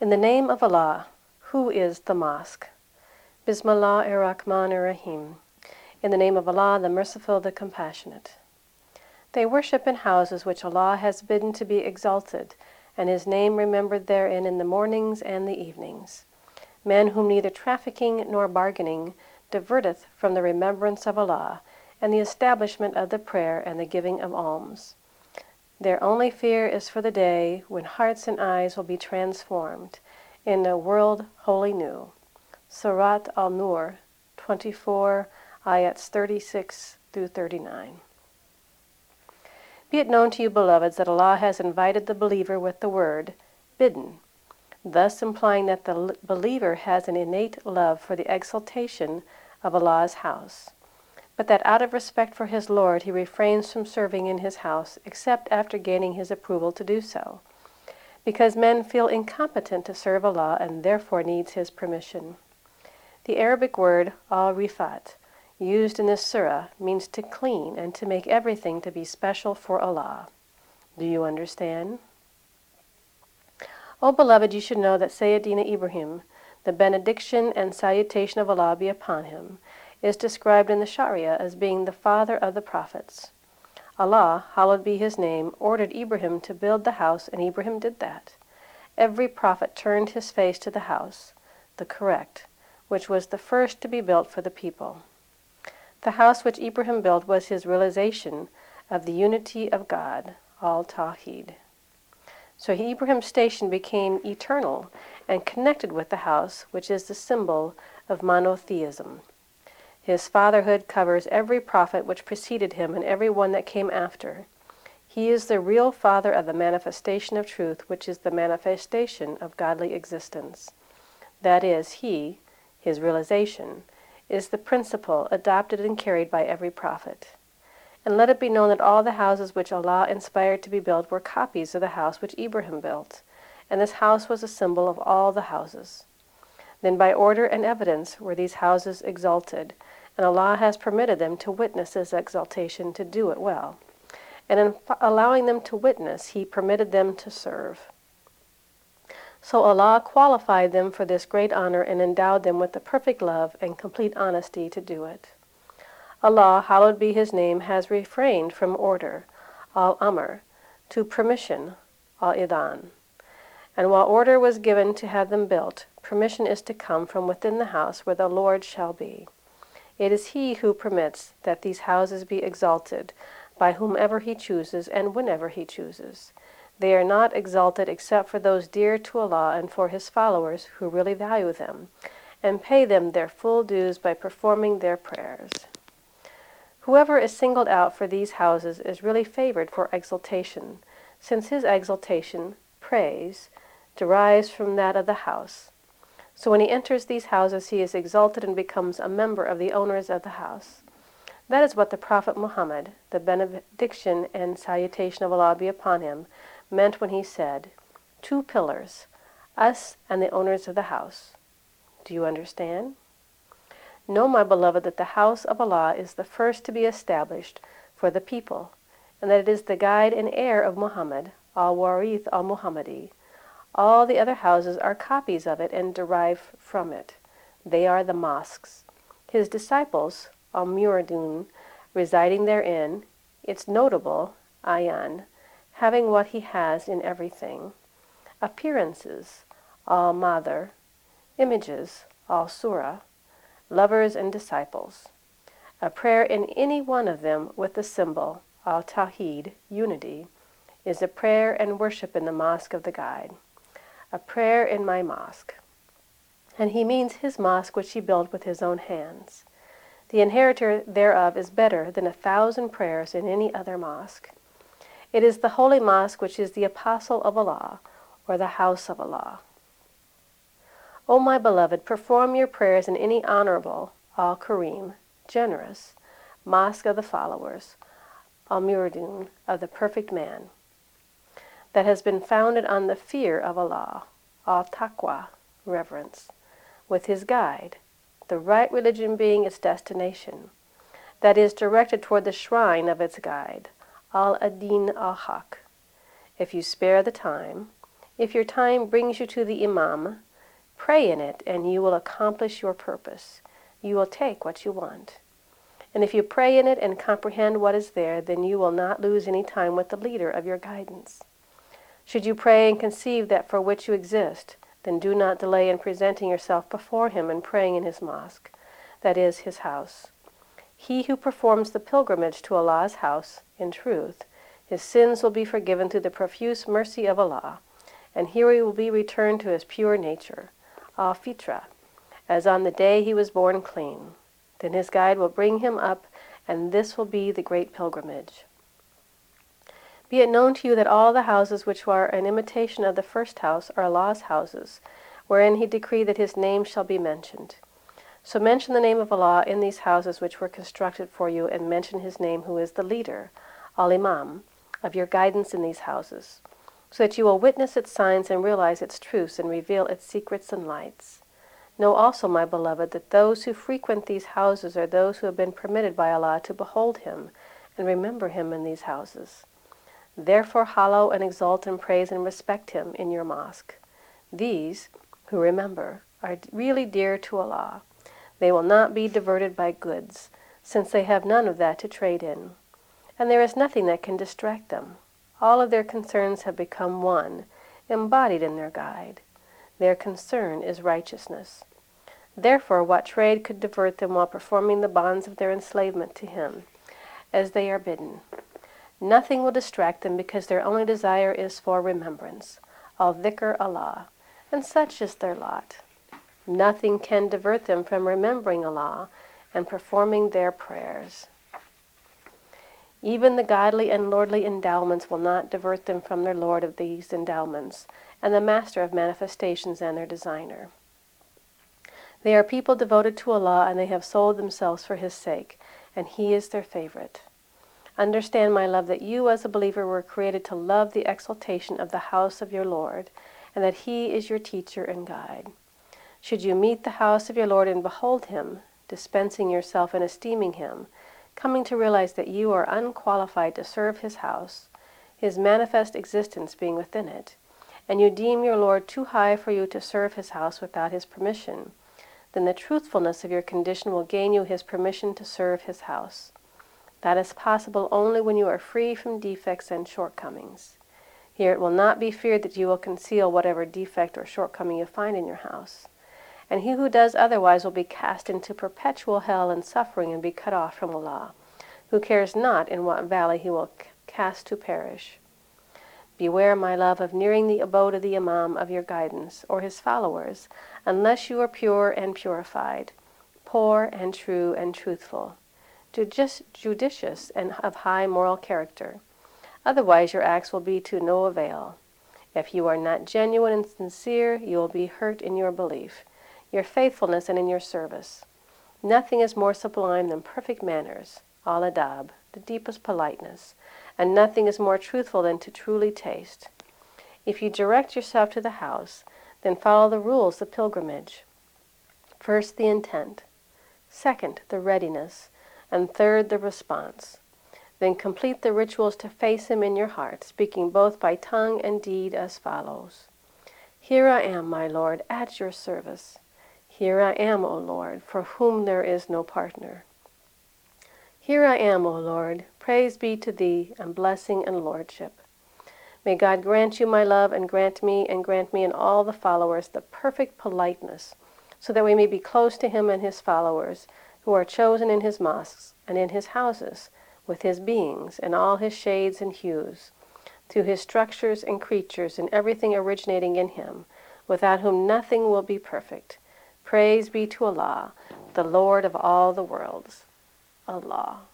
In the name of Allah, who is the mosque? Bismillah ar-Rahman ar-Rahim. In the name of Allah, the Merciful, the Compassionate. They worship in houses which Allah has bidden to be exalted, and His name remembered therein in the mornings and the evenings. Men whom neither trafficking nor bargaining diverteth from the remembrance of Allah, and the establishment of the prayer and the giving of alms. Their only fear is for the day when hearts and eyes will be transformed in a world wholly new. Surat Al-Nur 24, ayats 36 through 39. Be it known to you, beloveds, that Allah has invited the believer with the word bidden, thus implying that the believer has an innate love for the exaltation of Allah's house, but that out of respect for his Lord he refrains from serving in His house except after gaining His approval to do so, because men feel incompetent to serve Allah and therefore needs His permission. The Arabic word al-rifat, used in this surah, means to clean and to make everything to be special for Allah. Do you understand? O beloved, you should know that Sayyidina Ibrahim, the benediction and salutation of Allah be upon him, is described in the Sharia as being the father of the prophets. Allah, hallowed be His name, ordered Ibrahim to build the house, and Ibrahim did that. Every prophet turned his face to the house, the correct, which was the first to be built for the people. The house which Ibrahim built was his realization of the unity of God, al-Tawheed. So Ibrahim's station became eternal and connected with the house, which is the symbol of monotheism. His fatherhood covers every prophet which preceded him and every one that came after. He is the real father of the manifestation of truth, which is the manifestation of godly existence. That is, he, his realization, is the principle adopted and carried by every prophet. And let it be known that all the houses which Allah inspired to be built were copies of the house which Ibrahim built, and this house was a symbol of all the houses. Then by order and evidence were these houses exalted, and Allah has permitted them to witness His exaltation to do it well. And in allowing them to witness, He permitted them to serve. So Allah qualified them for this great honor and endowed them with the perfect love and complete honesty to do it. Allah, hallowed be His name, has refrained from order, al-amr, to permission, al-idan. And while order was given to have them built, permission is to come from within the house where the Lord shall be. It is He who permits that these houses be exalted by whomever He chooses and whenever He chooses. They are not exalted except for those dear to Allah and for His followers who really value them, and pay them their full dues by performing their prayers. Whoever is singled out for these houses is really favored for exaltation, since his exaltation, praise, derives from that of the house. So when he enters these houses, he is exalted and becomes a member of the owners of the house. That is what the Prophet Muhammad, the benediction and salutation of Allah be upon him, meant when he said, 2 pillars, us and the owners of the house. Do you understand? Know, my beloved, that the house of Allah is the first to be established for the people, and that it is the guide and heir of Muhammad, al-Warith al-Muhammadi. All the other houses are copies of it and derive from it. They are the mosques. His disciples, al-Muridun, residing therein, its notable, ayan, having what he has in everything, appearances, al-Madar, images, al-Surah, lovers and disciples. A prayer in any one of them with the symbol, al-Tawheed, unity, is a prayer and worship in the mosque of the guide. A prayer in my mosque. And he means his mosque which he built with his own hands. The inheritor thereof is better than 1,000 prayers in any other mosque. It is the holy mosque which is the apostle of Allah, or the house of Allah. O my beloved, perform your prayers in any honorable, al-Karim, generous, mosque of the followers, al-Muridun, of the perfect man, that has been founded on the fear of Allah, al-Taqwa, reverence, with his guide, the right religion being its destination, that is directed toward the shrine of its guide, al-Adin al-Haq. If you spare the time, If your time brings you to the Imam, pray in it and you will accomplish your purpose. You will take what you want. And if you pray in it and comprehend what is there, then you will not lose any time with the leader of your guidance. Should you pray and conceive that for which you exist, then do not delay in presenting yourself before him and praying in his mosque, that is, his house. He who performs the pilgrimage to Allah's house, in truth, his sins will be forgiven through the profuse mercy of Allah, and here he will be returned to his pure nature, al-fitra, as on the day he was born clean. Then his guide will bring him up, and this will be the great pilgrimage. Be it known to you that all the houses which are an imitation of the first house are Allah's houses, wherein he decreed that his name shall be mentioned. So mention the name of Allah in these houses which were constructed for you, and mention his name who is the leader, al-Imam, of your guidance in these houses, so that you will witness its signs and realize its truths and reveal its secrets and lights. Know also, my beloved, that those who frequent these houses are those who have been permitted by Allah to behold him and remember him in these houses. Therefore hallow and exalt and praise and respect him in your mosque. These, who remember, are really dear to Allah. They will not be diverted by goods, since they have none of that to trade in. And there is nothing that can distract them. All of their concerns have become one, embodied in their guide. Their concern is righteousness. Therefore, what trade could divert them while performing the bonds of their enslavement to him, as they are bidden? Nothing will distract them, because their only desire is for remembrance, al-dhikr Allah, and such is their lot. Nothing can divert them from remembering Allah and performing their prayers. Even the godly and lordly endowments will not divert them from their Lord of these endowments, and the Master of manifestations and their designer. They are people devoted to Allah, and they have sold themselves for his sake, and he is their favorite. Understand, my love, that you as a believer were created to love the exaltation of the house of your Lord, and that he is your teacher and guide. Should you meet the house of your Lord and behold him, dispensing yourself and esteeming him, coming to realize that you are unqualified to serve his house, his manifest existence being within it, and you deem your Lord too high for you to serve his house without his permission, then the truthfulness of your condition will gain you his permission to serve his house. That is possible only when you are free from defects and shortcomings. Here it will not be feared that you will conceal whatever defect or shortcoming you find in your house. And he who does otherwise will be cast into perpetual hell and suffering and be cut off from Allah, who cares not in what valley he will cast to perish. Beware, my love, of nearing the abode of the Imam of your guidance, or his followers, unless you are pure and purified, poor and true and truthful, judicious and of high moral character. Otherwise your acts will be to no avail. If you are not genuine and sincere, you will be hurt in your belief, your faithfulness, and in your service. Nothing is more sublime than perfect manners, al-adab, the deepest politeness, and nothing is more truthful than to truly taste. If you direct yourself to the house, then follow the rules of pilgrimage. First, the intent. Second, the readiness. And third, the response. Then complete the rituals to face him in your heart, speaking both by tongue and deed as follows. Here I am, my Lord, at your service. Here I am, O Lord, for whom there is no partner. Here I am, O Lord, praise be to thee, and blessing and lordship. May God grant you, my love, and grant me and all the followers the perfect politeness, so that we may be close to him and his followers, who are chosen in his mosques and in his houses, with his beings and all his shades and hues, to his structures and creatures and everything originating in him, without whom nothing will be perfect. Praise be to Allah, the Lord of all the worlds. Allah.